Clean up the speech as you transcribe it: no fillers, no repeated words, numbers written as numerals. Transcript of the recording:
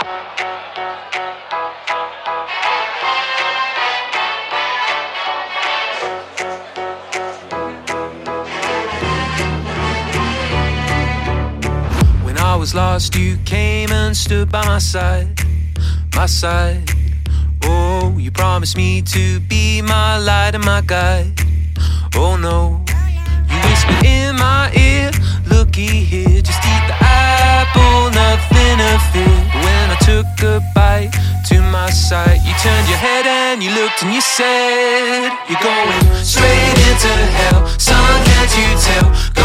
When I was lost, you came and stood by my side, my side. Oh, you promised me to be my light and my guide. Oh no, you whispered in my ear, looky here, just eat the apple, nothing to fear. But when I took a bite to my sight, you turned your head and you looked and you said, you're going straight into hell, son, can't you tell?